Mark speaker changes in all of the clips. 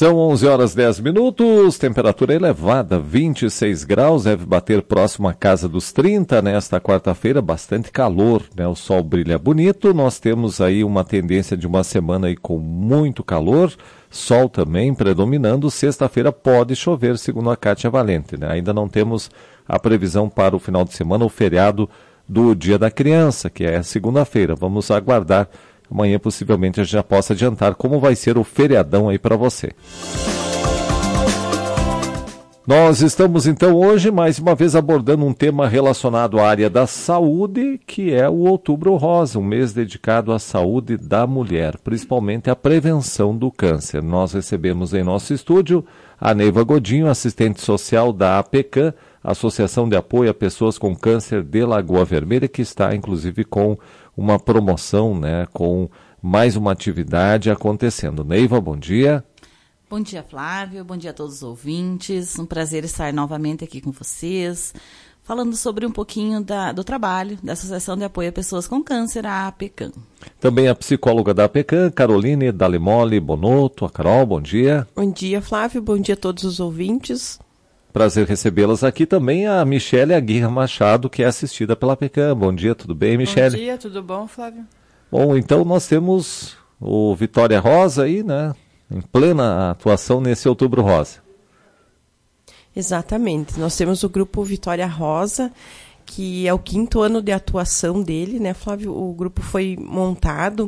Speaker 1: São 11 horas 10 minutos, temperatura elevada, 26 graus, deve bater próximo à casa dos 30 nesta quarta-feira, bastante calor, né? O sol brilha bonito, nós temos aí uma tendência de uma semana aí com muito calor, sol também predominando, sexta-feira pode chover, segundo a Kátia Valente, né? Ainda não temos a previsão para o final de semana, o feriado do Dia da Criança, que é segunda-feira, vamos aguardar. Amanhã possivelmente a gente já possa adiantar como vai ser o feriadão aí para você. Nós estamos então hoje mais uma vez abordando um tema relacionado à área da saúde, que é o Outubro Rosa, um mês dedicado à saúde da mulher, principalmente à prevenção do câncer. Nós recebemos em nosso estúdio a Neiva Godinho, assistente social da APECAM, Associação de Apoio a Pessoas com Câncer de Lagoa Vermelha, que está inclusive com uma promoção, né, com mais uma atividade acontecendo. Neiva, bom dia.
Speaker 2: Bom dia, Flávio. Bom dia a todos os ouvintes. Um prazer estar novamente aqui com vocês, falando sobre um pouquinho do trabalho da Associação de Apoio a Pessoas com Câncer, a APECAM. Também a psicóloga da APECAM, Caroline Dalimoli Bonotto. A Carol, bom dia.
Speaker 3: Bom dia, Flávio. Bom dia a todos os ouvintes.
Speaker 1: Prazer recebê-las aqui também, a Michele Aguirre Machado, que é assistida pela APECAM. Bom dia, tudo bem, Michele?
Speaker 4: Bom dia, tudo bom, Flávio?
Speaker 1: Bom, então nós temos o Vitória Rosa aí, né, em plena atuação nesse Outubro Rosa.
Speaker 3: Exatamente, nós temos o grupo Vitória Rosa, que é o 5º ano de atuação dele, né, Flávio? O grupo foi montado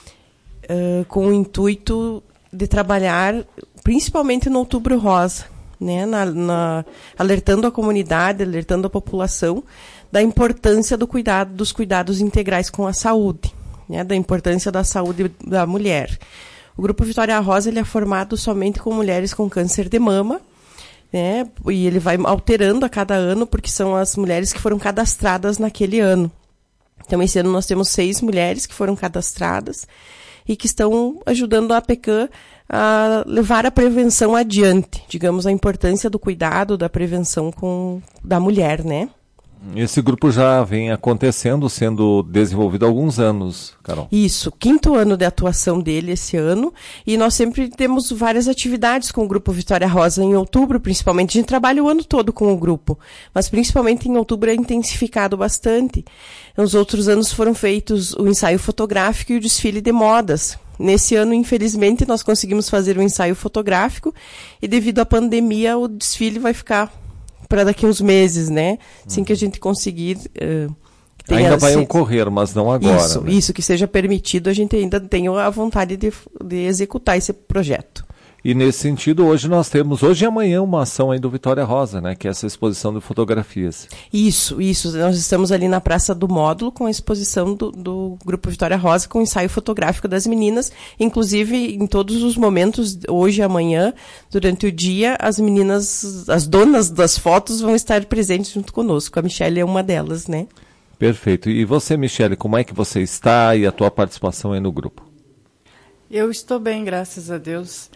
Speaker 3: com o intuito de trabalhar principalmente no Outubro Rosa, né, alertando a comunidade, alertando a população da importância dos cuidados integrais com a saúde, né, da importância da saúde da mulher. O Grupo Vitória Rosa ele é formado somente com mulheres com câncer de mama, né, e ele vai alterando a cada ano, porque são as mulheres que foram cadastradas naquele ano. Então, esse ano nós temos 6 mulheres que foram cadastradas e que estão ajudando a APECAM a levar a prevenção adiante, digamos, a importância do cuidado, da prevenção da mulher, né?
Speaker 1: Esse grupo já vem acontecendo, sendo desenvolvido há alguns anos, Carol.
Speaker 3: Isso, 5º ano de atuação dele esse ano, e nós sempre temos várias atividades com o Grupo Vitória Rosa em outubro, principalmente. A gente trabalha o ano todo com o grupo, mas principalmente em outubro é intensificado bastante. Nos outros anos foram feitos o ensaio fotográfico e o desfile de modas. Nesse ano, infelizmente, nós conseguimos fazer um ensaio fotográfico e devido à pandemia o desfile vai ficar para daqui uns meses, né? Assim que a gente conseguir...
Speaker 1: ainda vai ocorrer, mas não agora.
Speaker 3: Isso,
Speaker 1: né?
Speaker 3: Isso, que seja permitido, a gente ainda tem a vontade de executar esse projeto.
Speaker 1: E nesse sentido, hoje nós temos, hoje e amanhã, uma ação aí do Vitória Rosa, né? Que é essa exposição de fotografias.
Speaker 3: Isso. Nós estamos ali na Praça do Módulo com a exposição do Grupo Vitória Rosa, com o ensaio fotográfico das meninas. Inclusive, em todos os momentos, hoje e amanhã, durante o dia, as meninas, as donas das fotos vão estar presentes junto conosco. A Michele é uma delas, né?
Speaker 1: Perfeito. E você, Michele, como é que você está e a tua participação aí no grupo?
Speaker 4: Eu estou bem, graças a Deus.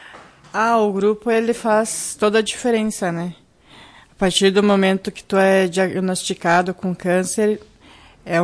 Speaker 4: O grupo, ele faz toda a diferença, né? A partir do momento que tu é diagnosticado com câncer, é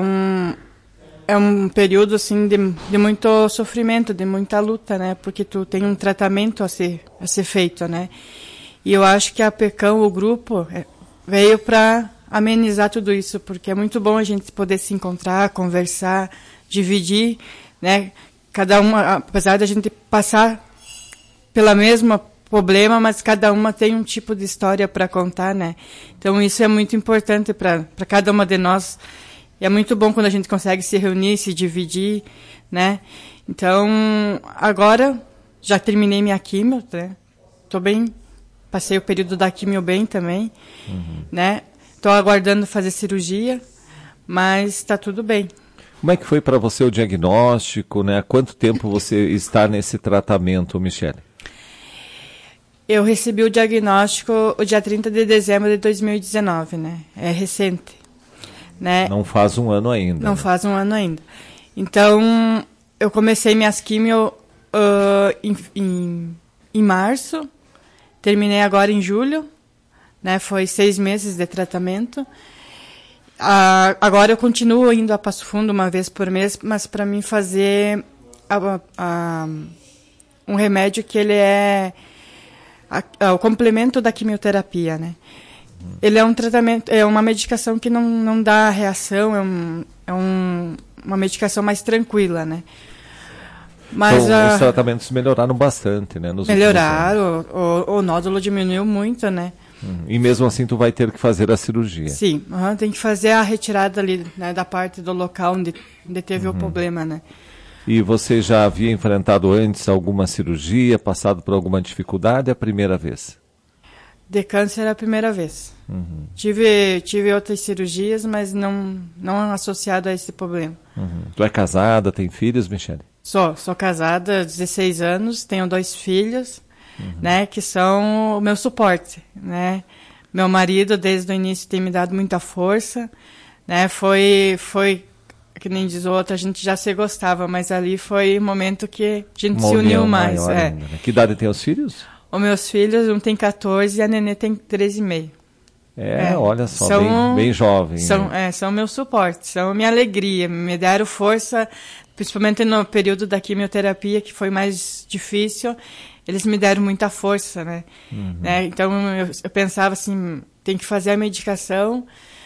Speaker 4: um período, assim, de muito sofrimento, de muita luta, né? Porque tu tem um tratamento a ser feito, né? E eu acho que a APECAM, o grupo, veio para amenizar tudo isso, porque é muito bom a gente poder se encontrar, conversar, dividir, né? Cada uma, apesar da gente passar pela mesma problema, mas cada uma tem um tipo de história para contar, né? Então isso é muito importante para cada uma de nós. E é muito bom quando a gente consegue se reunir, se dividir, né? Então, agora já terminei minha quimio, né? Tô bem, passei o período da quimio bem também, né? Tô aguardando fazer cirurgia, mas está tudo bem.
Speaker 1: Como é que foi para você o diagnóstico, né? Há quanto tempo você está nesse tratamento, Michele?
Speaker 4: Eu recebi o diagnóstico o dia 30 de dezembro de 2019, né? É recente, né?
Speaker 1: Não faz um ano ainda.
Speaker 4: Não faz um ano ainda. Então, eu comecei minhas quimio em março, terminei agora em julho, né? Foi 6 meses de tratamento. Agora eu continuo indo a Passo Fundo uma vez por mês, mas para mim fazer um remédio que ele é o complemento da quimioterapia, né? Ele é um tratamento, é uma medicação que não dá reação, uma medicação mais tranquila, né? Mas
Speaker 1: então, os tratamentos melhoraram bastante, né?
Speaker 4: Melhoraram, o nódulo diminuiu muito, né?
Speaker 1: E mesmo assim tu vai ter que fazer a cirurgia.
Speaker 4: Sim, tem que fazer a retirada ali, né, da parte do local onde teve o problema, né?
Speaker 1: E você já havia enfrentado antes alguma cirurgia, passado por alguma dificuldade, é a primeira vez?
Speaker 4: De câncer é a primeira vez. Tive outras cirurgias, mas não associado a esse problema.
Speaker 1: Tu é casada, tem filhos, Michele?
Speaker 4: Sou casada há 16 anos, tenho 2 filhos, né, que são o meu suporte, né? Meu marido, desde o início, tem me dado muita força, né? Foi que nem diz o outro, a gente já se gostava, mas ali foi o momento que a gente se uniu mais.
Speaker 1: Ainda, né? Que idade tem os filhos?
Speaker 4: Os meus filhos, um tem 14 e a nenê tem 13,5.
Speaker 1: Olha só, bem jovem.
Speaker 4: São meu suporte, são minha alegria, me deram força, principalmente no período da quimioterapia, que foi mais difícil, eles me deram muita força, né? Então, eu pensava assim, tem que fazer a medicação,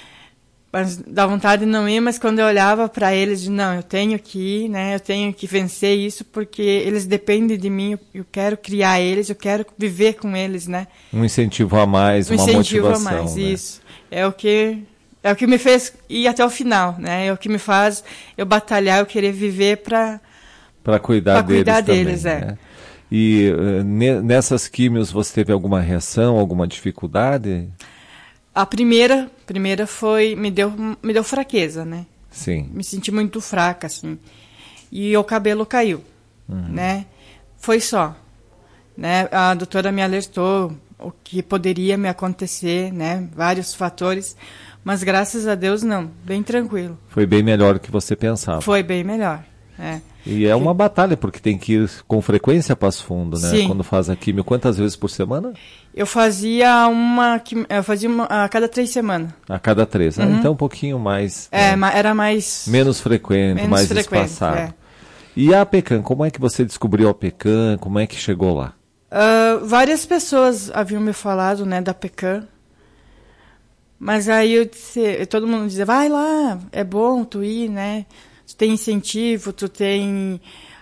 Speaker 4: mas dá vontade de não ir, mas quando eu olhava para eles, não, eu tenho que ir, né? Eu tenho que vencer isso, porque eles dependem de mim, eu quero criar eles, eu quero viver com eles, né?
Speaker 1: Um incentivo a mais, uma motivação. Um incentivo a mais,
Speaker 4: né? Isso. É o que me fez ir até o final, né? É o que me faz eu batalhar, eu querer viver para
Speaker 1: cuidar deles
Speaker 4: também,
Speaker 1: né? E nessas químios você teve alguma reação, alguma dificuldade?
Speaker 4: A primeira foi, me deu fraqueza, né?
Speaker 1: Sim.
Speaker 4: Me senti muito fraca, assim. E o cabelo caiu, né? Foi só, né? A doutora me alertou o que poderia me acontecer, né? Vários fatores, mas graças a Deus não, bem tranquilo.
Speaker 1: Foi bem melhor do que você pensava.
Speaker 4: Foi bem melhor,
Speaker 1: E é uma batalha, porque tem que ir com frequência a Passo Fundo, né?
Speaker 4: Sim.
Speaker 1: Quando faz a quimio, quantas vezes por semana?
Speaker 4: Eu fazia uma a cada 3 semanas.
Speaker 1: A cada 3, então um pouquinho mais.
Speaker 4: Era mais...
Speaker 1: Menos frequente, mais espaçado. E a APECAM, como é que você descobriu a APECAM? Como é que chegou lá?
Speaker 4: Várias pessoas haviam me falado, né, da APECAM. Mas aí todo mundo dizia, vai lá, é bom tu ir, né? Tu tem incentivo, tu tem...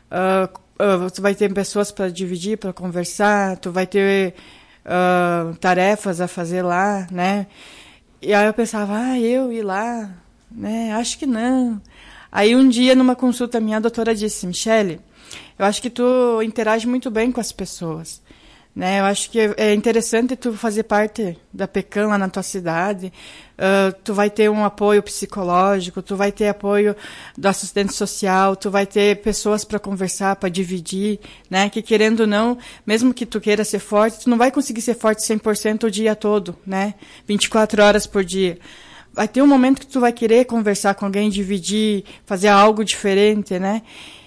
Speaker 4: tu vai ter pessoas para dividir, para conversar, tu vai ter tarefas a fazer lá, né? E aí eu pensava, eu ir lá, né? Acho que não. Aí um dia, numa consulta minha, a doutora disse, Michele, eu acho que tu interage muito bem com as pessoas, né? Eu acho que é interessante tu fazer parte da APECAM lá na tua cidade. Tu vai ter um apoio psicológico, tu vai ter apoio do assistente social, tu vai ter pessoas para conversar, para dividir, né? Que querendo ou não, mesmo que tu queira ser forte, tu não vai conseguir ser forte 100% o dia todo, né? 24 horas por dia. Vai ter um momento que tu vai querer conversar com alguém, dividir, fazer algo diferente, né?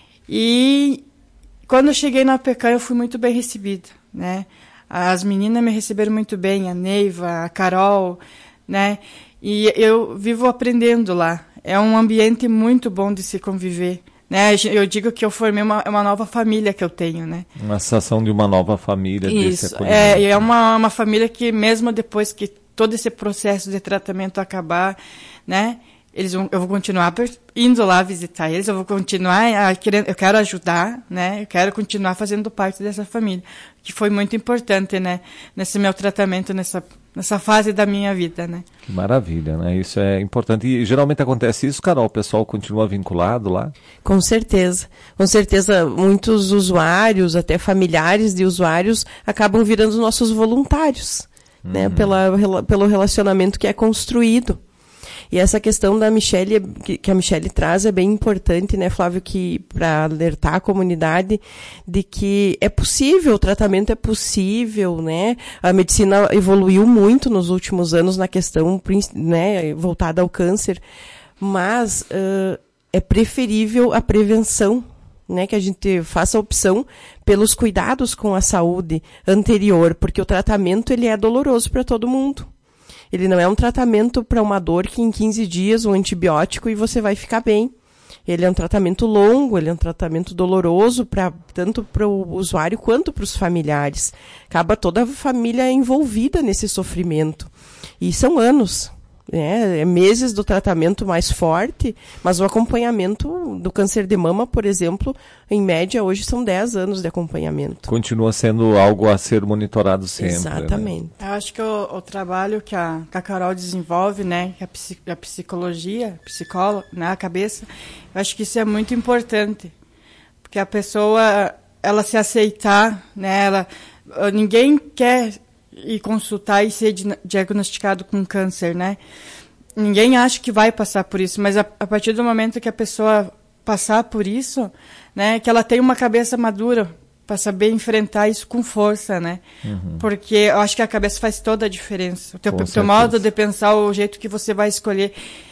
Speaker 4: E quando eu cheguei na APECAM, eu fui muito bem recebida, né? As meninas me receberam muito bem, a Neiva, a Carol, né? E eu vivo aprendendo lá. É um ambiente muito bom de se conviver, né? Eu digo que eu formei uma nova família que eu tenho, né?
Speaker 1: Uma sensação de uma nova família.
Speaker 4: Isso, é uma família que mesmo depois que todo esse processo de tratamento acabar, né? Eu vou continuar indo lá visitar eles, eu vou continuar eu quero ajudar, né? Eu quero continuar fazendo parte dessa família, que foi muito importante, né? Nesse meu tratamento, nessa fase da minha vida, né?
Speaker 1: Que maravilha, né? Isso é importante. E geralmente acontece isso, Carol? O pessoal continua vinculado lá?
Speaker 3: Com certeza. Com certeza, muitos usuários, até familiares de usuários, acabam virando nossos voluntários, né? Pelo relacionamento que é construído. E essa questão da Michele, que a Michele traz, é bem importante, né, Flávio, para alertar a comunidade de que é possível, o tratamento é possível, né? A medicina evoluiu muito nos últimos anos na questão, né, voltada ao câncer, mas é preferível a prevenção, né, que a gente faça a opção pelos cuidados com a saúde anterior, porque o tratamento ele é doloroso para todo mundo. Ele não é um tratamento para uma dor que em 15 dias, um antibiótico, e você vai ficar bem. Ele é um tratamento longo, ele é um tratamento doloroso tanto para o usuário quanto para os familiares. Acaba toda a família envolvida nesse sofrimento. E são anos, né? Meses do tratamento mais forte, mas o acompanhamento do câncer de mama, por exemplo, em média hoje são 10 anos de acompanhamento.
Speaker 1: Continua sendo algo a ser monitorado sempre.
Speaker 3: Exatamente.
Speaker 1: Né?
Speaker 4: Eu acho que o trabalho que a Carol desenvolve, né, a psicologia, psicóloga, né, a cabeça, eu acho que isso é muito importante, porque a pessoa, ela se aceitar, né, ninguém quer ir consultar e ser diagnosticado com câncer, né? Ninguém acha que vai passar por isso, mas a partir do momento que a pessoa passar por isso, né, que ela tem uma cabeça madura para saber enfrentar isso com força, né? Porque eu acho que a cabeça faz toda a diferença. O teu modo de pensar, o jeito que você vai escolher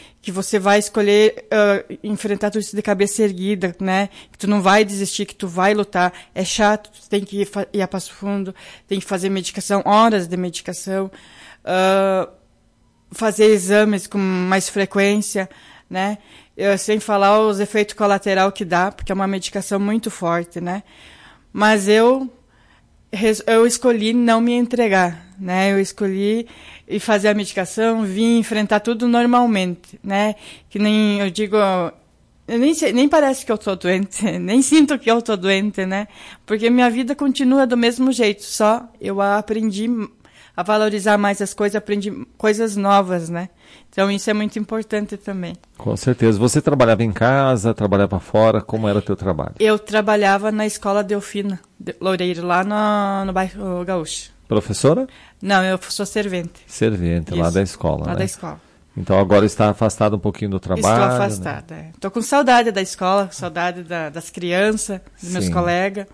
Speaker 4: enfrentar tudo isso de cabeça erguida, né? Que tu não vai desistir, que tu vai lutar. É chato, tu tem que ir a passo fundo, tem que fazer medicação, horas de medicação, fazer exames com mais frequência, né? Sem falar os efeitos colaterais que dá, porque é uma medicação muito forte, né? Mas eu escolhi não me entregar, né? Eu escolhi ir fazer a medicação, vir enfrentar tudo normalmente, né? Que nem eu digo, nem parece que eu tô doente, nem sinto que eu tô doente, né? Porque minha vida continua do mesmo jeito, só eu aprendi a valorizar mais as coisas, aprendi coisas novas, né? Então isso é muito importante também.
Speaker 1: Com certeza. Você trabalhava em casa, trabalhava fora, como era o teu trabalho?
Speaker 4: Eu trabalhava na escola Delfina Loureiro, lá no bairro Gaúcho.
Speaker 1: Professora?
Speaker 4: Não, eu sou servente.
Speaker 1: Servente, lá da escola,
Speaker 4: lá
Speaker 1: né?
Speaker 4: Da escola.
Speaker 1: Então agora está afastada um pouquinho do trabalho.
Speaker 4: Estou afastada, né? Estou com saudade da escola, saudade das crianças, dos meus colegas.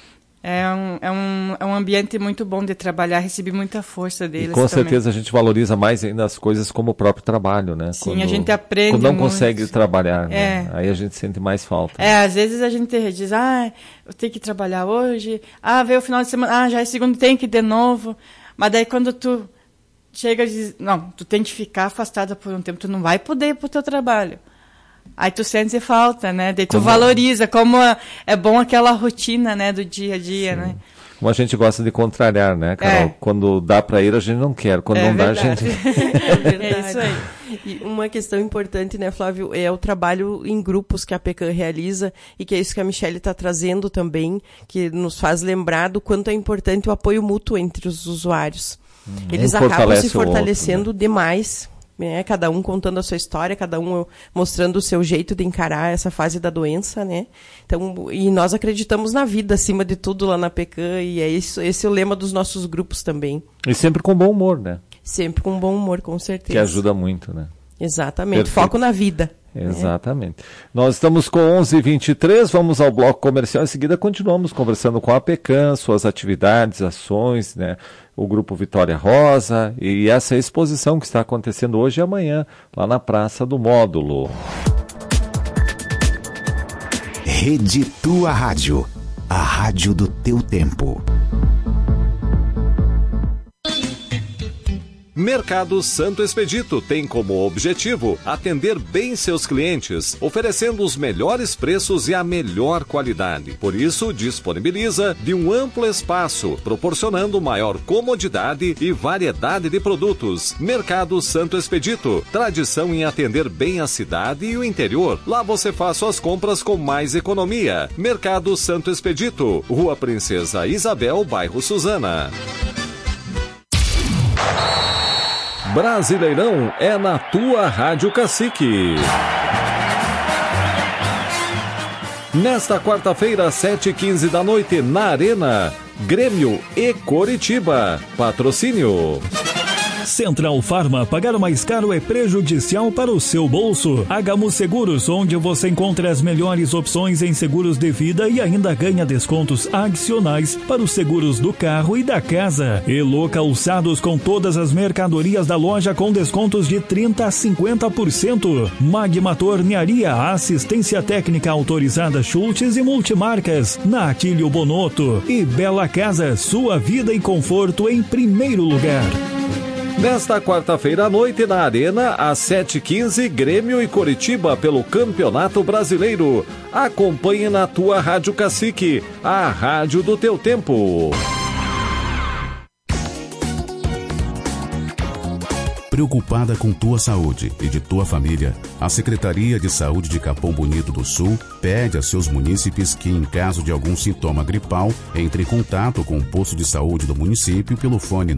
Speaker 4: É um ambiente muito bom de trabalhar, recebi muita força deles.
Speaker 1: E com certeza a gente valoriza mais ainda as coisas como o próprio trabalho, né?
Speaker 4: Sim, a gente aprende
Speaker 1: quando não
Speaker 4: muito.
Speaker 1: Consegue trabalhar, né? Aí a gente sente mais falta.
Speaker 4: Às vezes a gente diz, eu tenho que trabalhar hoje, veio o final de semana, já é segundo, tem que ir de novo. Mas daí quando tu chega e diz, não, tu tem que ficar afastada por um tempo, tu não vai poder ir pro teu trabalho. Aí tu sente falta, né? Daí tu valoriza, como é bom aquela rotina, né, do dia a dia, né?
Speaker 1: Como a gente gosta de contrariar, né, Carol? Quando dá para ir, a gente não quer. Quando não dá, a gente...
Speaker 3: É verdade.
Speaker 4: É isso aí.
Speaker 3: E uma questão importante, né, Flávio, é o trabalho em grupos que a PECAM realiza e que é isso que a Michele está trazendo também, que nos faz lembrar do quanto é importante o apoio mútuo entre os usuários. Eles acabam se fortalecendo demais, né? Cada um contando a sua história, cada um mostrando o seu jeito de encarar essa fase da doença, né? Então, e nós acreditamos na vida acima de tudo lá na PECAM, e é isso, esse é o lema dos nossos grupos também.
Speaker 1: E sempre com bom humor, né?
Speaker 3: Sempre com bom humor, com certeza.
Speaker 1: Que ajuda muito, né?
Speaker 3: Exatamente,
Speaker 1: Perfeito.
Speaker 3: Foco na vida.
Speaker 1: Exatamente. Nós estamos com 11h23, vamos ao bloco comercial, em seguida continuamos conversando com a PECAM, suas atividades, ações, né? O Grupo Vitória Rosa e essa exposição que está acontecendo hoje e amanhã, lá na Praça do Módulo.
Speaker 5: Rede Tua Rádio, a rádio do teu tempo.
Speaker 1: Mercado Santo Expedito tem como objetivo atender bem seus clientes, oferecendo os melhores preços e a melhor qualidade. Por isso, disponibiliza de um amplo espaço, proporcionando maior comodidade e variedade de produtos. Mercado Santo Expedito, tradição em atender bem a cidade e o interior. Lá você faz suas compras com mais economia. Mercado Santo Expedito, Rua Princesa Isabel, bairro Suzana. Brasileirão é na tua Rádio Cacique. Nesta quarta-feira, 7h15 da noite, na Arena, Grêmio e Coritiba. Patrocínio.
Speaker 6: Central Farma, pagar mais caro é prejudicial para o seu bolso. Hagamos Seguros, onde você encontra as melhores opções em seguros de vida e ainda ganha descontos adicionais para os seguros do carro e da casa. Elo Calçados, com todas as mercadorias da loja com descontos de 30% a 50%. Magma Tornearia, assistência técnica autorizada Schultz e multimarcas. Na Atílio Bonotto e Bela Casa, sua vida e conforto em primeiro lugar.
Speaker 1: Nesta quarta-feira à noite, na Arena, às 7h15, Grêmio e Coritiba pelo Campeonato Brasileiro. Acompanhe na tua Rádio Cacique, a rádio do teu tempo.
Speaker 7: Preocupada com tua saúde e de tua família, a Secretaria de Saúde de Capão Bonito do Sul pede a seus munícipes que, em caso de algum sintoma gripal, entre em contato com o posto de saúde do município pelo fone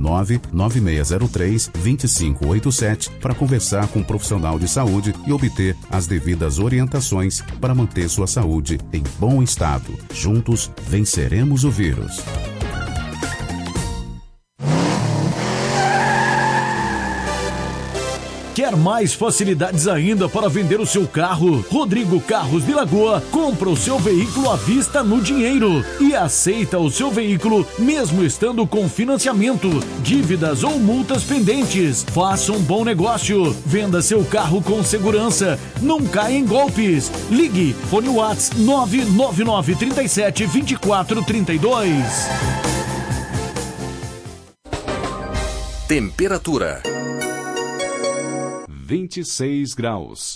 Speaker 7: 99603-2587 para conversar com um profissional de saúde e obter as devidas orientações para manter sua saúde em bom estado. Juntos, venceremos o vírus.
Speaker 6: Quer mais facilidades ainda para vender o seu carro? Rodrigo Carros de Lagoa compra o seu veículo à vista no dinheiro e aceita o seu veículo mesmo estando com financiamento, dívidas ou multas pendentes. Faça um bom negócio. Venda seu carro com segurança. Não caia em golpes. Ligue. Fone WhatsApp 999 37 24 32.
Speaker 8: Temperatura
Speaker 9: 26 graus.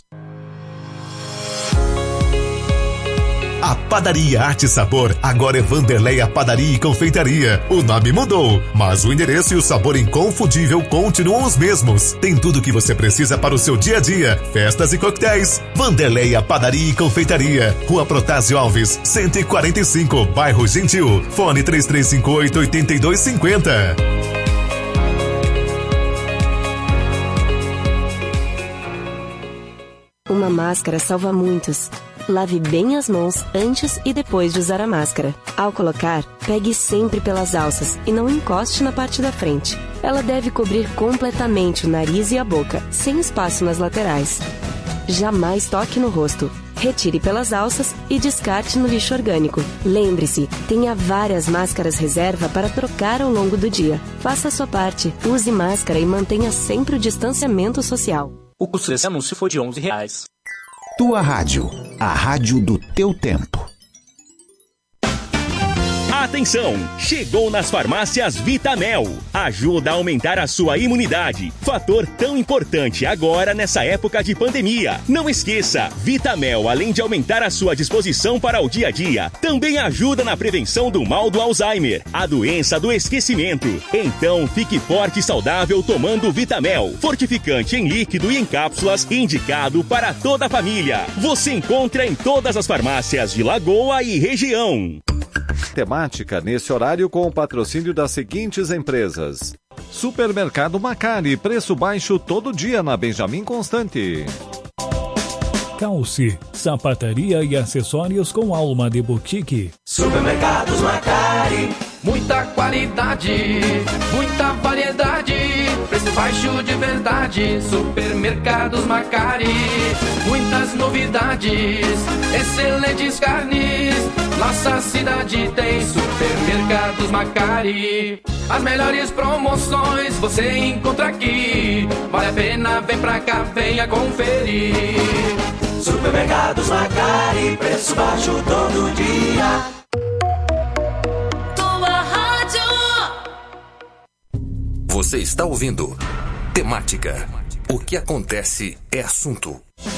Speaker 10: A Padaria Arte e Sabor agora é Vanderleia Padaria e Confeitaria. O nome mudou, mas o endereço e o sabor inconfundível continuam os mesmos. Tem tudo o que você precisa para o seu dia a dia, festas e coquetéis. Vanderleia Padaria e Confeitaria, Rua Protásio Alves, 145, Bairro Gentil. Fone 3358-8250.
Speaker 11: Uma máscara salva muitos. Lave bem as mãos antes e depois de usar a máscara. Ao colocar, pegue sempre pelas alças e não encoste na parte da frente. Ela deve cobrir completamente o nariz e a boca, sem espaço nas laterais. Jamais toque no rosto. Retire pelas alças e descarte no lixo orgânico. Lembre-se, tenha várias máscaras reserva para trocar ao longo do dia. Faça a sua parte, use máscara e mantenha sempre o distanciamento social.
Speaker 12: O custo desse anúncio foi de R$11.
Speaker 5: Tua Rádio, a rádio do teu tempo.
Speaker 13: Atenção! Chegou nas farmácias Vitamel. Ajuda a aumentar a sua imunidade. Fator tão importante agora nessa época de pandemia. Não esqueça, Vitamel, além de aumentar a sua disposição para o dia a dia, também ajuda na prevenção do mal do Alzheimer, a doença do esquecimento. Então, fique forte e saudável tomando Vitamel. Fortificante em líquido e em cápsulas, indicado para toda a família. Você encontra em todas as farmácias de Lagoa e região.
Speaker 1: Temática nesse horário com o patrocínio das seguintes empresas: Supermercado Macari, preço baixo todo dia na Benjamin Constante.
Speaker 6: Calce, sapataria e acessórios com alma de boutique.
Speaker 14: Supermercados Macari, muita qualidade, muita variedade, preço baixo de verdade. Supermercados Macari, muitas novidades, excelentes carnes. Nossa cidade tem Supermercados Macari. As melhores promoções você encontra aqui. Vale a pena, vem pra cá, venha conferir. Supermercados Macari, preço baixo todo dia.
Speaker 8: Tua Rádio. Você está ouvindo Temática. O que acontece é assunto.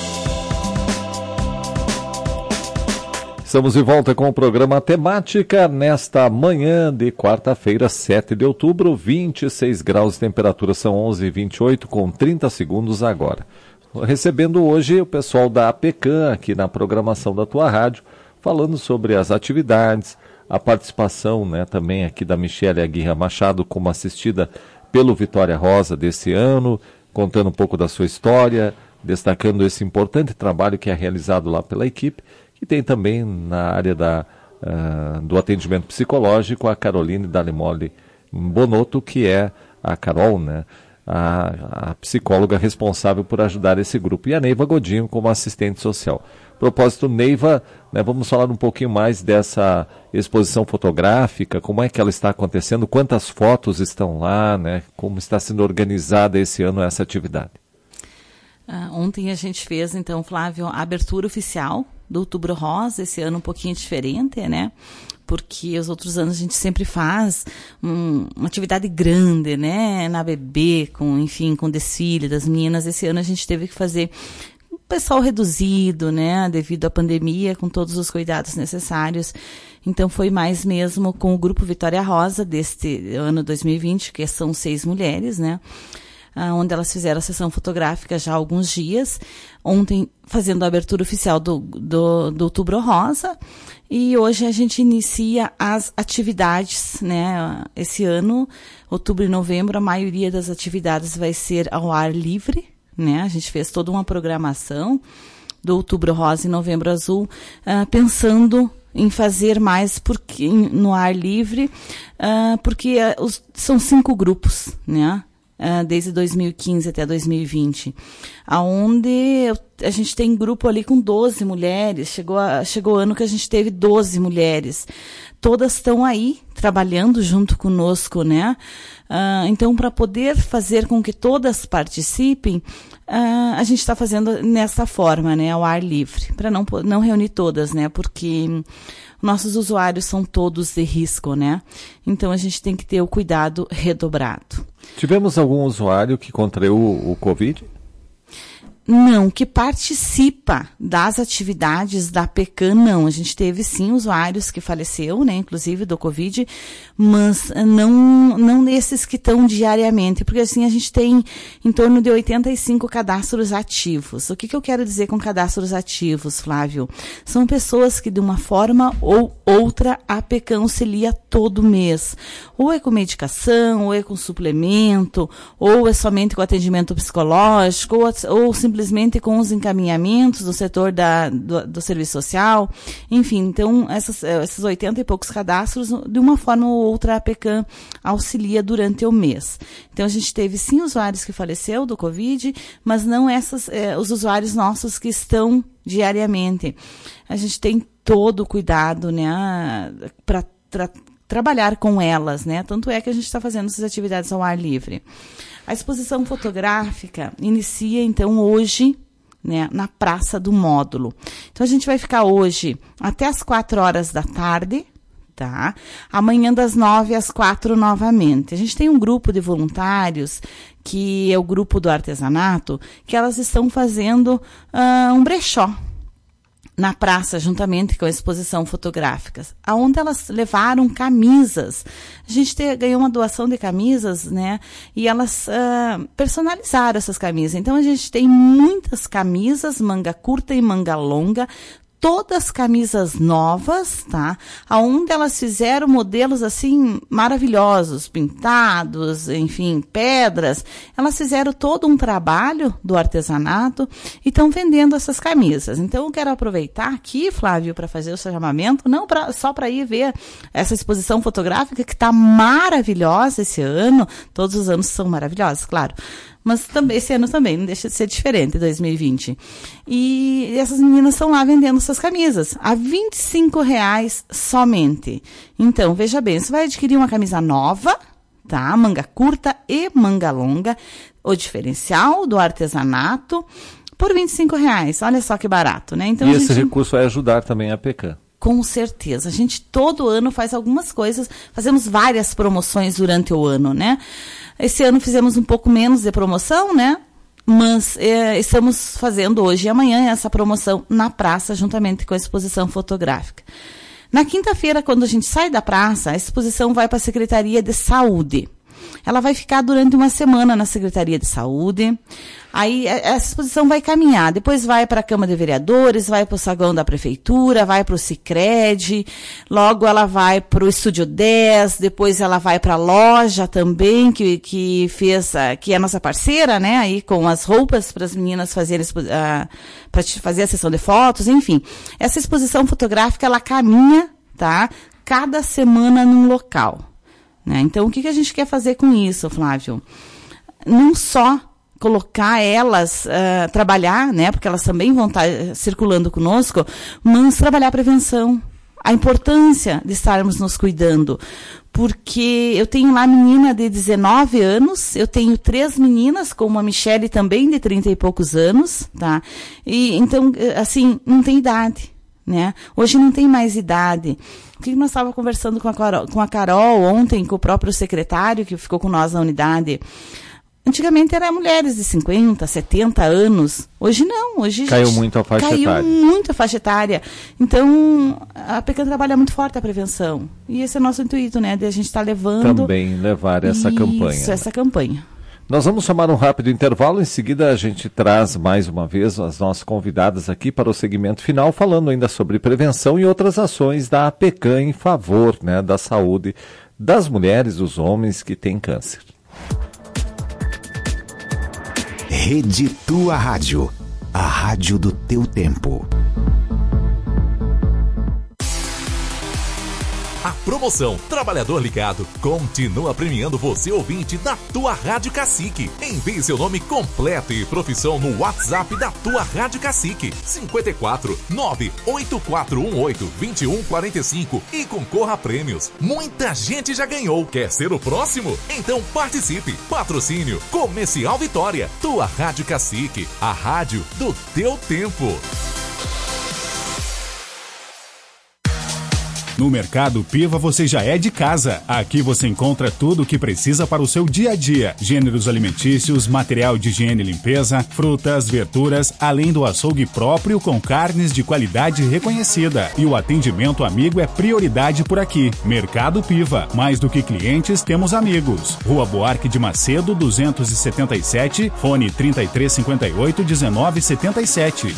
Speaker 1: Estamos de volta com o programa Temática nesta manhã de quarta-feira, 7 de outubro, 26 graus de temperatura, são 11h28, com 30 segundos agora. Recebendo hoje o pessoal da APECAM aqui na programação da Tua Rádio, falando sobre as atividades, a participação, né, também aqui da Michele Aguirre Machado como assistida pelo Vitória Rosa desse ano, contando um pouco da sua história, destacando esse importante trabalho que é realizado lá pela equipe, que tem também na área do atendimento psicológico a Caroline Dalimoli Bonotto, que é a Carol, né, a psicóloga responsável por ajudar esse grupo, e a Neiva Godinho como assistente social. Propósito, Neiva, né, vamos falar um pouquinho mais dessa exposição fotográfica, como é que ela está acontecendo, quantas fotos estão lá, né, como está sendo organizada esse ano essa atividade.
Speaker 2: Ontem a gente fez, então, Flávio, a abertura oficial do Outubro Rosa, esse ano um pouquinho diferente, né? porque os outros anos a gente sempre faz uma atividade grande, né, na ABB, com desfile das meninas. Esse ano a gente teve que fazer um pessoal reduzido, né, devido à pandemia, com todos os cuidados necessários. Então foi mais mesmo com o Grupo Vitória Rosa deste ano 2020, que são 6 mulheres, né, onde elas fizeram a sessão fotográfica já há alguns dias. Ontem fazendo a abertura oficial do Outubro Rosa, e hoje a gente inicia as atividades, né? Esse ano, outubro e novembro, a maioria das atividades vai ser ao ar livre, né? A gente fez toda uma programação do Outubro Rosa e Novembro Azul, pensando em fazer mais no ar livre, porque são 5 grupos, né? Desde 2015 até 2020, aonde a gente tem grupo ali com 12 mulheres, chegou o ano que a gente teve 12 mulheres, todas estão aí trabalhando junto conosco, né? Então, para poder fazer com que todas participem, a gente está fazendo nessa forma, né, ao ar livre, para não reunir todas, né, porque nossos usuários são todos de risco, né? Então a gente tem que ter o cuidado redobrado.
Speaker 1: Tivemos algum usuário que contraiu o Covid?
Speaker 2: Não, que participa das atividades da PECAM, não. A gente teve sim usuários que faleceu, né, inclusive do Covid, mas não desses que estão diariamente, porque assim a gente tem em torno de 85 cadastros ativos. O que eu quero dizer com cadastros ativos, Flávio? São pessoas que de uma forma ou outra a PECAM auxilia todo mês. Ou é com medicação, ou é com suplemento, ou é somente com atendimento psicológico, ou simplesmente com os encaminhamentos do setor do serviço social. Enfim, então, esses 80 e poucos cadastros, de uma forma ou outra, a PECAM auxilia durante o mês. Então, a gente teve, sim, usuários que faleceram do Covid, mas não os usuários nossos que estão diariamente. A gente tem todo o cuidado, né, para trabalhar com elas, né? Tanto é que a gente está fazendo essas atividades ao ar livre. A exposição fotográfica inicia, então, hoje, né, na Praça do Módulo. Então, a gente vai ficar hoje até as 4 horas da tarde, tá? Amanhã das 9 às 4 novamente. A gente tem um grupo de voluntários, que é o grupo do artesanato, que elas estão fazendo um brechó na praça, juntamente com a exposição fotográfica, aonde elas levaram camisas. A gente ganhou uma doação de camisas, né? E elas personalizaram essas camisas. Então, a gente tem muitas camisas, manga curta e manga longa, todas camisas novas, tá? Aonde elas fizeram modelos assim maravilhosos, pintados, enfim, pedras. Elas fizeram todo um trabalho do artesanato e estão vendendo essas camisas. Então eu quero aproveitar aqui, Flávio, para fazer o seu chamamento, não só para ir ver essa exposição fotográfica que está maravilhosa esse ano. Todos os anos são maravilhosos, claro. Mas também, esse ano também, não deixa de ser diferente, 2020. E essas meninas estão lá vendendo suas camisas, a R$25 somente. Então, veja bem, você vai adquirir uma camisa nova, tá? Manga curta e manga longa, o diferencial do artesanato, por R$25. Olha só que barato, né? Então,
Speaker 1: e esse recurso vai ajudar também a PECAM.
Speaker 2: Com certeza. A gente todo ano faz algumas coisas, fazemos várias promoções durante o ano, né? Esse ano fizemos um pouco menos de promoção, né? Mas estamos fazendo hoje e amanhã essa promoção na praça, juntamente com a exposição fotográfica. Na quinta-feira, quando a gente sai da praça, a exposição vai para a Secretaria de Saúde. Ela vai ficar durante uma semana na Secretaria de Saúde. Aí essa exposição vai caminhar, depois vai para a Câmara de Vereadores, vai para o saguão da Prefeitura, vai para o Sicredi, logo ela vai para o Estúdio 10, depois ela vai para a loja também, que é nossa parceira, né, aí com as roupas para as meninas fazerem para fazer a sessão de fotos, enfim. Essa exposição fotográfica, ela caminha, tá, cada semana num local, né? Então, o que a gente quer fazer com isso, Flávio? Não só colocar elas, trabalhar, né, porque elas também vão estar circulando conosco, mas trabalhar a prevenção, a importância de estarmos nos cuidando, porque eu tenho lá menina de 19 anos, eu tenho 3 meninas, como a Michele também, de 30 e poucos anos, tá? E, então, assim, não tem idade, né? Hoje não tem mais idade. O que nós estávamos conversando com a Carol ontem, com o próprio secretário que ficou com nós na unidade. Antigamente eram mulheres de 50, 70 anos. Hoje não. Hoje
Speaker 1: caiu muito a faixa etária.
Speaker 2: Caiu muito a faixa etária. Então, a PECAM trabalha muito forte a prevenção. E esse é o nosso intuito, né? De a gente estar levando...
Speaker 1: Também levar essa campanha.
Speaker 2: Isso, essa campanha.
Speaker 1: Nós vamos chamar um rápido intervalo. Em seguida, a gente traz mais uma vez as nossas convidadas aqui para o segmento final, falando ainda sobre prevenção e outras ações da APECAM em favor, né, da saúde das mulheres, dos homens que têm câncer.
Speaker 5: Rede Tua Rádio, a rádio do teu tempo.
Speaker 10: A promoção Trabalhador Ligado continua premiando você, ouvinte da Tua Rádio Cacique. Envie seu nome completo e profissão no WhatsApp da Tua Rádio Cacique 54 98418 2145 e concorra a prêmios. Muita gente já ganhou. Quer ser o próximo? Então participe. Patrocínio Comercial Vitória. Tua Rádio Cacique, a rádio do teu tempo.
Speaker 6: No Mercado Piva você já é de casa. Aqui você encontra tudo o que precisa para o seu dia a dia. Gêneros alimentícios, material de higiene e limpeza, frutas, verduras, além do açougue próprio com carnes de qualidade reconhecida. E o atendimento amigo é prioridade por aqui. Mercado Piva. Mais do que clientes, temos amigos. Rua Buarque de Macedo, 277, fone 3358-1977.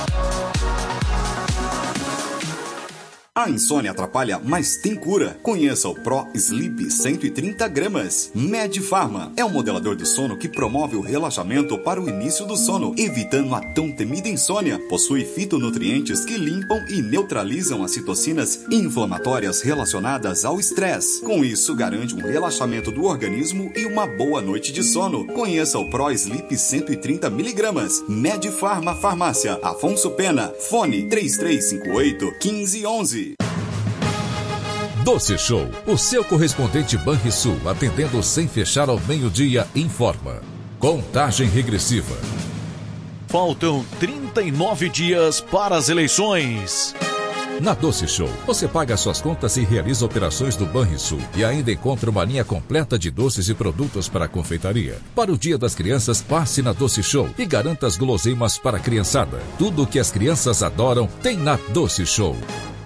Speaker 15: A insônia atrapalha, mas tem cura. Conheça o Pro Sleep 130 gramas. Medfarma é um modelador do sono que promove o relaxamento para o início do sono, evitando a tão temida insônia. Possui fitonutrientes que limpam e neutralizam as citocinas inflamatórias relacionadas ao estresse. Com isso, garante um relaxamento do organismo e uma boa noite de sono. Conheça o Pro Sleep 130 miligramas. Medfarma Farmácia, Afonso Pena. Fone 3358-1511.
Speaker 8: Doce Show, o seu correspondente Banrisul, atendendo sem fechar ao meio-dia, informa. Contagem regressiva.
Speaker 16: Faltam 39 dias para as eleições.
Speaker 8: Na Doce Show, você paga suas contas e realiza operações do Banrisul e ainda encontra uma linha completa de doces e produtos para a confeitaria. Para o Dia das Crianças, passe na Doce Show e garanta as guloseimas para a criançada. Tudo o que as crianças adoram tem na Doce Show.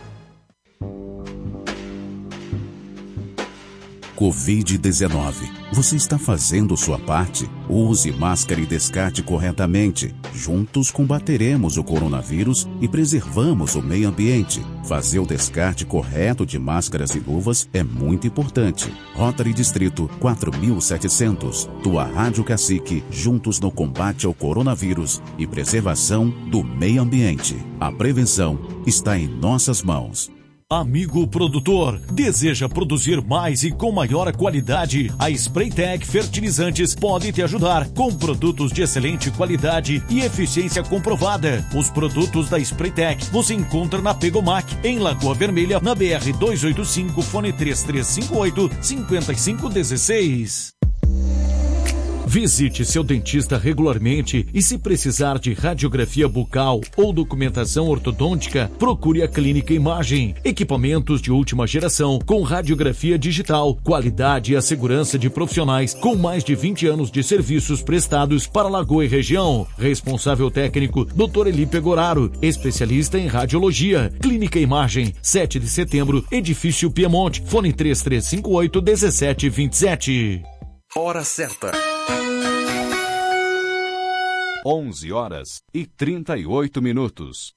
Speaker 7: Covid-19. Você está fazendo sua parte? Use máscara e descarte corretamente. Juntos combateremos o coronavírus e preservamos o meio ambiente. Fazer o descarte correto de máscaras e luvas é muito importante. Rotary Distrito 4700. Tua Rádio Cacique, juntos no combate ao coronavírus e preservação do meio ambiente. A prevenção está em nossas mãos.
Speaker 16: Amigo produtor, deseja produzir mais e com maior qualidade? A Spraytec Fertilizantes pode te ajudar com produtos de excelente qualidade e eficiência comprovada. Os produtos da Spraytec você encontra na Pegomac, em Lagoa Vermelha, na BR 285, fone 3358-5516. Visite seu dentista regularmente e, se precisar de radiografia bucal ou documentação ortodôntica, procure a Clínica Imagem. Equipamentos de última geração com radiografia digital, qualidade e a segurança de profissionais com mais de 20 anos de serviços prestados para Lagoa e região. Responsável técnico, Dr. Eli Pegoraro, especialista em radiologia. Clínica Imagem, 7 de setembro, Edifício Piemonte, fone 3358-1727.
Speaker 8: Hora certa.
Speaker 9: 11h38.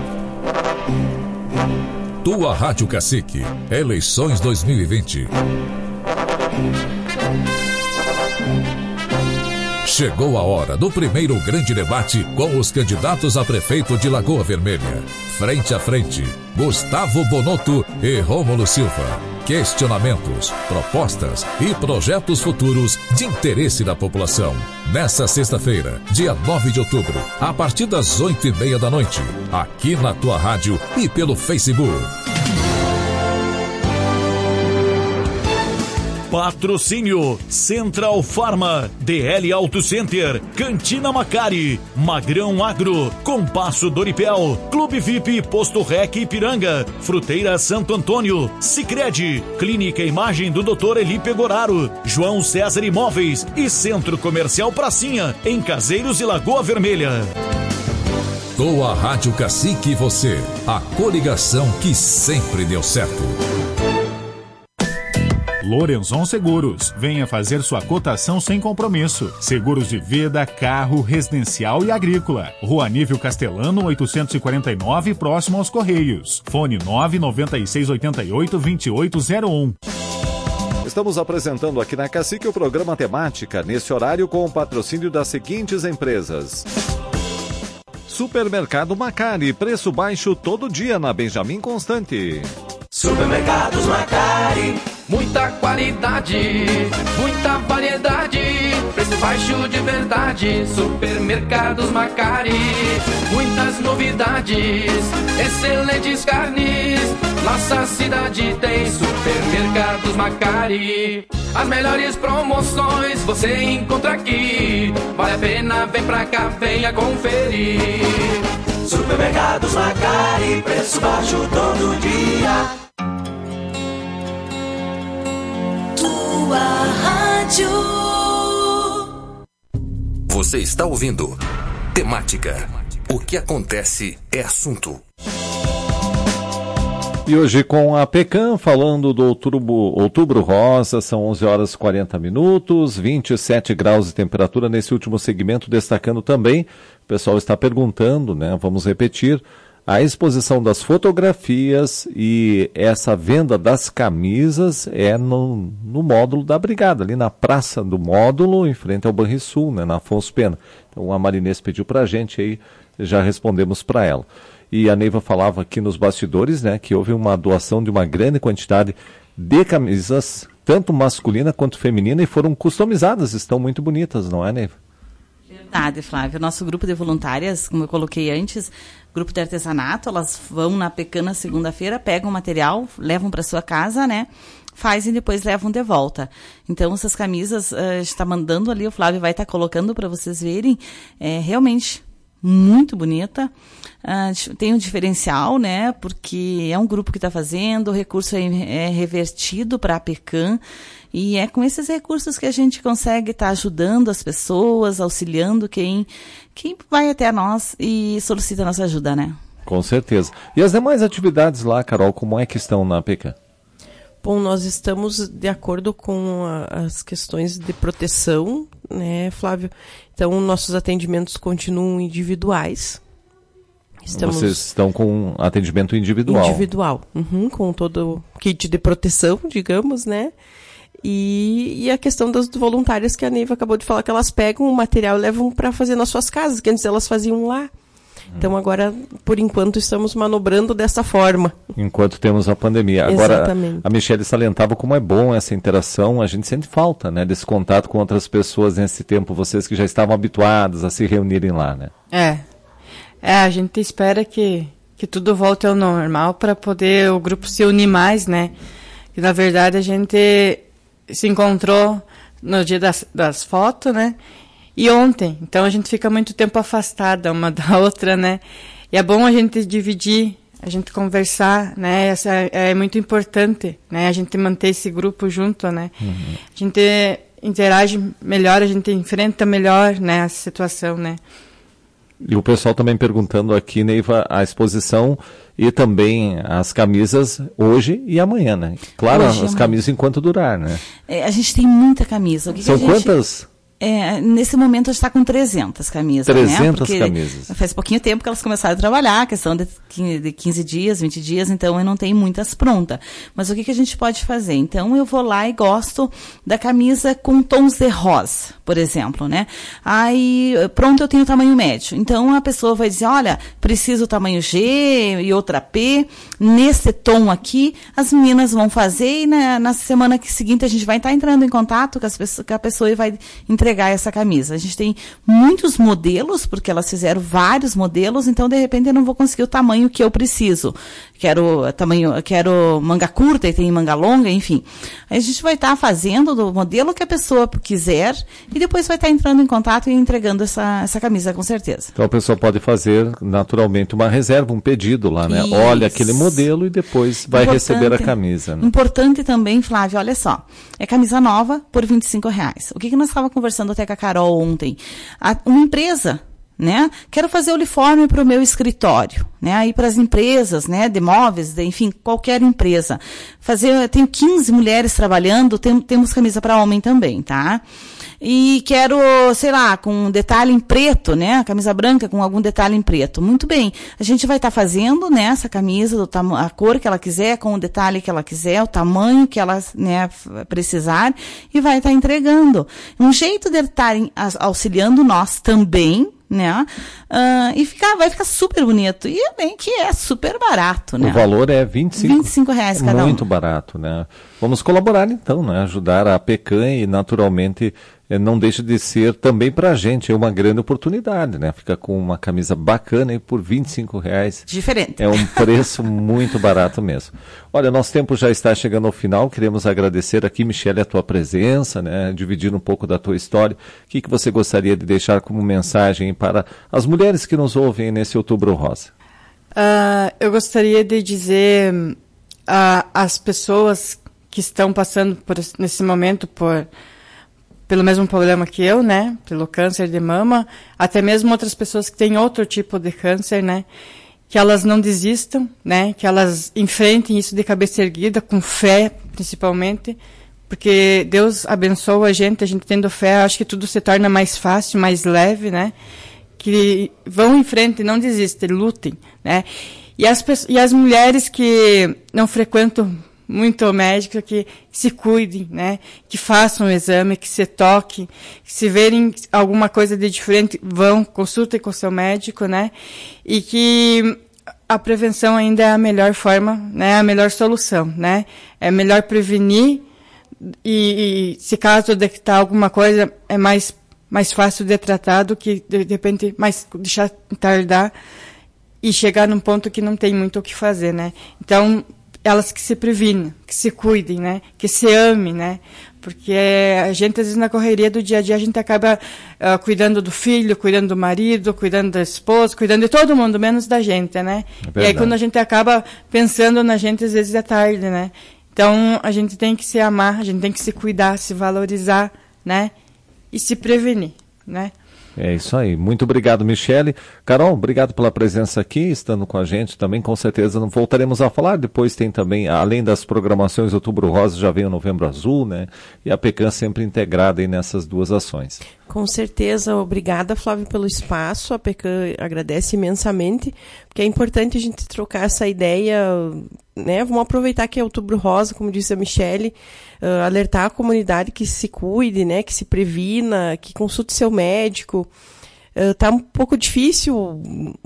Speaker 8: Tua Rádio Cacique, eleições 2020. Chegou a hora do primeiro grande debate com os candidatos a prefeito de Lagoa Vermelha. Frente a frente, Gustavo Bonotto e Rômulo Silva. Questionamentos, propostas e projetos futuros de interesse da população. Nessa sexta-feira, dia 9 de outubro, a partir das 8h30 da noite, aqui na Tua Rádio e pelo Facebook.
Speaker 6: Patrocínio Central Farma, DL Auto Center, Cantina Macari, Magrão Agro, Compasso Doripel, Clube VIP Posto Rec Ipiranga, Fruteira Santo Antônio, Sicredi, Clínica Imagem do Dr. Eli Pegoraro, João César Imóveis e Centro Comercial Pracinha, em Caseiros e Lagoa Vermelha.
Speaker 8: Com a Rádio Cacique e você, a coligação que sempre deu certo.
Speaker 17: Lorenzon Seguros. Venha fazer sua cotação sem compromisso. Seguros de vida, carro, residencial e agrícola. Rua Nível Castelano, 849, próximo aos Correios. Fone 99688-2801.
Speaker 1: Estamos apresentando aqui na Cacique o programa Temática, nesse horário com o patrocínio das seguintes empresas. Supermercado Macari, preço baixo todo dia na Benjamin Constante.
Speaker 14: Supermercados Macari, muita qualidade, muita variedade, preço baixo de verdade. Supermercados Macari, muitas novidades, excelentes carnes. Nossa cidade tem Supermercados Macari. As melhores promoções você encontra aqui. Vale a pena, vem pra cá, venha conferir. Supermercados Macari, preço baixo todo dia.
Speaker 18: Tua rádio.
Speaker 19: Você está ouvindo Temática. O que acontece é assunto.
Speaker 1: E hoje com a Pecan, falando do Outubro Rosa, são 11 horas e 40 minutos, 27 graus de temperatura nesse último segmento, destacando também, o pessoal está perguntando, né? Vamos repetir, a exposição das fotografias e essa venda das camisas é no módulo da Brigada, ali na Praça do Módulo, em frente ao Banrisul, né? Na Afonso Pena. Então a Marinês pediu para a gente aí, já respondemos para ela. E a Neiva falava aqui nos bastidores, né, que houve uma doação de uma grande quantidade de camisas, tanto masculina quanto feminina, e foram customizadas, estão muito bonitas, não é, Neiva?
Speaker 2: Verdade, Flávio. Nosso grupo de voluntárias, como eu coloquei antes, grupo de artesanato, elas vão na Pecan na segunda-feira, pegam o material, levam para sua casa, né? Fazem e depois levam de volta. Então, essas camisas, está mandando ali, o Flávio vai estar colocando para vocês verem, realmente muito bonita, tem um diferencial, né, porque é um grupo que está fazendo, o recurso é revertido para a Pecan, e é com esses recursos que a gente consegue estar ajudando as pessoas, auxiliando quem vai até nós e solicita a nossa ajuda, né?
Speaker 1: Com certeza. E as demais atividades lá, Carol, como é que estão na Pecan?
Speaker 3: Bom, nós estamos de acordo com as questões de proteção, né, Flávio? Então, nossos atendimentos continuam individuais.
Speaker 1: Vocês estão com atendimento individual?
Speaker 3: Individual, com todo o kit de proteção, digamos, né? E a questão das voluntárias que a Neiva acabou de falar, que elas pegam o material e levam para fazer nas suas casas, que antes elas faziam lá. Então agora, por enquanto, estamos manobrando dessa forma.
Speaker 1: Enquanto temos a pandemia. Agora,
Speaker 3: exatamente.
Speaker 1: A Michele salientava como é bom essa interação, a gente sente falta, né, desse contato com outras pessoas nesse tempo, vocês que já estavam habituados a se reunirem lá, né?
Speaker 4: A gente espera que tudo volte ao normal para poder o grupo se unir mais, né? E na verdade a gente se encontrou no dia das fotos, né? E ontem, então a gente fica muito tempo afastada uma da outra, né? E é bom a gente dividir, a gente conversar, né? Essa é muito importante, né? A gente manter esse grupo junto, né? A gente interage melhor, a gente enfrenta melhor, né, a situação, né?
Speaker 1: E o pessoal também perguntando aqui, Neiva, a exposição e também as camisas hoje e amanhã, né? Claro, as camisas enquanto durar, né?
Speaker 2: A gente tem muita camisa.
Speaker 1: São quantas?
Speaker 2: Nesse momento a gente está com 300 camisas,
Speaker 1: 300
Speaker 2: né? Porque
Speaker 1: camisas.
Speaker 2: Faz pouquinho tempo que elas começaram a trabalhar, questão de 15 dias, 20 dias, então eu não tenho muitas prontas. Mas o que a gente pode fazer? Então eu vou lá e gosto da camisa com tons de rosa, por exemplo, né? Aí, pronto, eu tenho o tamanho médio. Então a pessoa vai dizer, olha, preciso o tamanho G e outra P, nesse tom aqui, as meninas vão fazer e na semana seguinte a gente vai estar entrando em contato com a pessoa e vai entregar entregar essa camisa. A gente tem muitos modelos, porque elas fizeram vários modelos, então de repente eu não vou conseguir o tamanho que eu preciso. Quero manga curta e tem manga longa, enfim. Aí a gente vai estar fazendo do modelo que a pessoa quiser e depois vai estar entrando em contato e entregando essa camisa, com certeza.
Speaker 1: Então a pessoa pode fazer naturalmente uma reserva, um pedido lá, né?
Speaker 2: Isso.
Speaker 1: Olha aquele modelo e depois vai receber a camisa. Né?
Speaker 2: Importante também, Flávio, olha só, é camisa nova por R$25. O que nós estávamos conversando até com a Carol ontem? Uma empresa, né? Quero fazer uniforme para o meu escritório, né? Aí para as empresas, né? De móveis, enfim, qualquer empresa. Tenho 15 mulheres trabalhando, temos camisa para homem também, tá? E quero, sei lá, com um detalhe em preto, né? A camisa branca com algum detalhe em preto. Muito bem. A gente vai estar fazendo, né? Essa camisa, a cor que ela quiser, com o detalhe que ela quiser, o tamanho que ela, né, precisar, e vai estar entregando. Um jeito de estar auxiliando nós também, né? E vai ficar super bonito. E bem que é super barato, né?
Speaker 1: O valor é R$25
Speaker 2: cada um.
Speaker 1: Muito barato, né? Vamos colaborar então, né? Ajudar a Pecan e naturalmente não deixa de ser também para a gente uma grande oportunidade, né? Fica com uma camisa bacana e por R$25.
Speaker 2: Diferente.
Speaker 1: É um preço muito barato mesmo. Olha, nosso tempo já está chegando ao final. Queremos agradecer aqui, Michele, a tua presença, né? Dividir um pouco da tua história. O que você gostaria de deixar como mensagem para as mulheres que nos ouvem nesse Outubro Rosa?
Speaker 4: Eu gostaria de dizer às pessoas que estão passando nesse momento pelo mesmo problema que eu, né? Pelo câncer de mama, até mesmo outras pessoas que têm outro tipo de câncer, né? Que elas não desistam, né? Que elas enfrentem isso de cabeça erguida, com fé, principalmente, porque Deus abençoa a gente tendo fé, acho que tudo se torna mais fácil, mais leve, né? Que vão em frente, não desistem, lutem, né? E as mulheres que não frequentam muito o médico, que se cuidem, né? Que façam o exame, que se toquem, que se verem alguma coisa de diferente, consultem com o seu médico, né? E que a prevenção ainda é a melhor forma, né? A melhor solução, né? É melhor prevenir e se caso detectar alguma coisa, é mais fácil de tratar do que, de repente, deixar tardar e chegar num ponto que não tem muito o que fazer, né? Então, elas que se previnem, que se cuidem, né? Que se amem, né? Porque a gente, às vezes, na correria do dia a dia, a gente acaba cuidando do filho, cuidando do marido, cuidando da esposa, cuidando de todo mundo, menos da gente, né? E aí, quando a gente acaba pensando na gente, às vezes é tarde, né? Então, a gente tem que se amar, a gente tem que se cuidar, se valorizar, né? E se prevenir, né?
Speaker 1: É isso aí. Muito obrigado, Michele. Carol, obrigado pela presença aqui, estando com a gente também. Com certeza não voltaremos a falar. Depois tem também, além das programações Outubro Rosa, já vem o Novembro Azul, né? E a Pecan sempre integrada aí nessas duas ações.
Speaker 3: Com certeza. Obrigada, Flávio, pelo espaço. A Pecan agradece imensamente, porque é importante a gente trocar essa ideia, né? Vamos aproveitar que é Outubro Rosa, como disse a Michele, alertar a comunidade que se cuide, né? Que se previna, que consulte seu médico. Tá um pouco difícil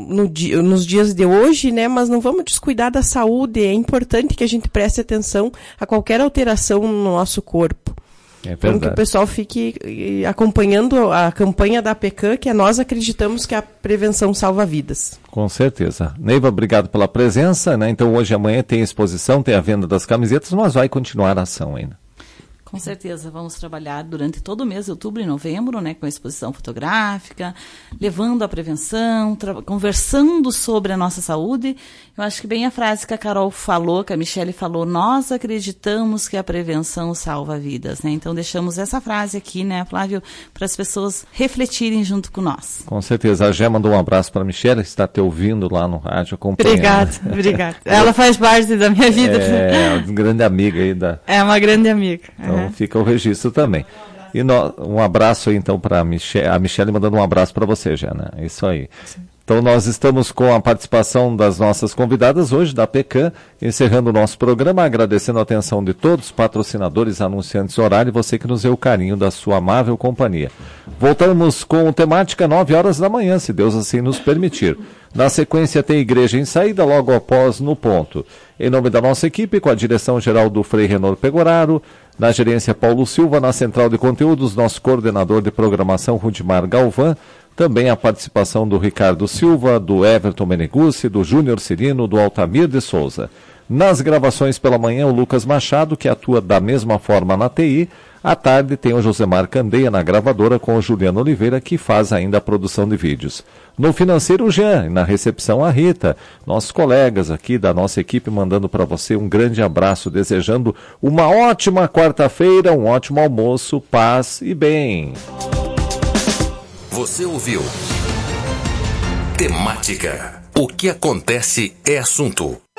Speaker 3: nos dias de hoje, né? Mas não vamos descuidar da saúde. É importante que a gente preste atenção a qualquer alteração no nosso corpo.
Speaker 1: É verdade.
Speaker 3: Então que o pessoal fique acompanhando a campanha da Pecan, que nós acreditamos que a prevenção salva vidas.
Speaker 1: Com certeza. Neiva, obrigado pela presença, né? Então hoje e amanhã tem exposição, tem a venda das camisetas, mas vai continuar a ação ainda.
Speaker 2: Com certeza, vamos trabalhar durante todo o mês de outubro e novembro, né, com a exposição fotográfica, levando a prevenção, conversando sobre a nossa saúde. Eu acho que bem a frase que a Carol falou, que a Michele falou, nós acreditamos que a prevenção salva vidas, né? Então deixamos essa frase aqui, né, Flávio, para as pessoas refletirem junto com nós.
Speaker 1: Com certeza. A Gé mandou um abraço para a Michele, que está te ouvindo lá no rádio, acompanhando.
Speaker 4: Obrigada. Ela faz parte da minha vida.
Speaker 1: É uma grande amiga aí da...
Speaker 4: É uma grande amiga.
Speaker 1: Então fica o registro também. E um abraço aí então para a Michele mandando um abraço para você, Jana. É isso aí. Então nós estamos com a participação das nossas convidadas hoje da Pecan, encerrando o nosso programa, agradecendo a atenção de todos, patrocinadores, anunciantes horário e você que nos deu o carinho da sua amável companhia. Voltamos com temática 9 horas da manhã, se Deus assim nos permitir. Na sequência tem Igreja em Saída, logo após No Ponto. Em nome da nossa equipe, com a direção geral do Frei Renor Pegoraro, na gerência Paulo Silva, na central de conteúdos, nosso coordenador de programação Rudimar Galvão, também a participação do Ricardo Silva, do Everton Meneguzzi, do Júnior Cirino, do Altamir de Souza. Nas gravações pela manhã, o Lucas Machado, que atua da mesma forma na TI. À tarde tem o Josemar Candeia na gravadora com o Juliano Oliveira, que faz ainda a produção de vídeos. No financeiro, o Jean, e na recepção, a Rita. Nossos colegas aqui da nossa equipe mandando para você um grande abraço, desejando uma ótima quarta-feira, um ótimo almoço, paz e bem.
Speaker 19: Você ouviu Temática. O que acontece é assunto.